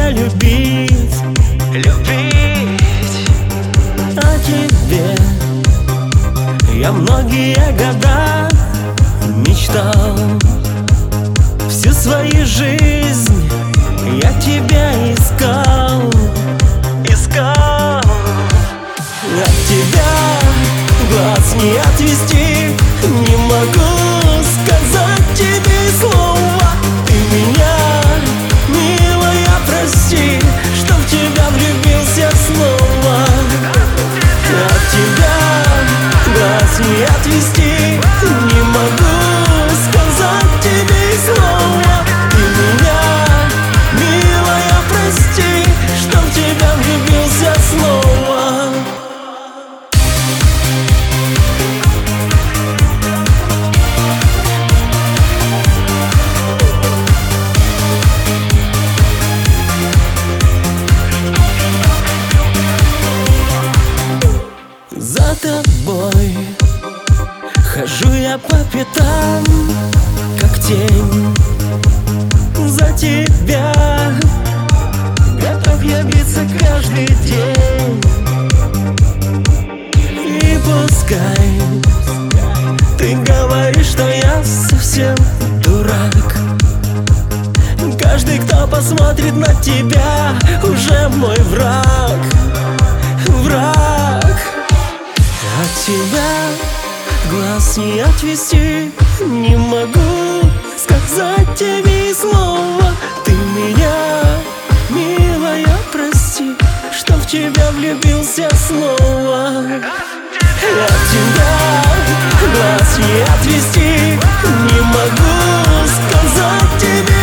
тебя любить, любить. О тебе я многие года мечтал. Всю свою жизнь я тебя искал, искал. От тебя глаз не отвести, не могу сказать тебе слова. Ты меня, милая, прости, что в тебя влюбился снова. От тебя глаз не отвести, не могу сказать тебе слова. Ты меня, милая, прости, что в тебя влюбился снова. За тобой хожу я по пятам, как тень. За тебя готов я биться каждый день. И пускай ты говоришь, что я совсем дурак, каждый, кто посмотрит на тебя, уже мой враг, враг. От тебя глаз не отвести, не могу сказать тебе слова. Ты меня, милая, прости, что в тебя влюбился снова. От тебя глаз не отвести, не могу сказать тебе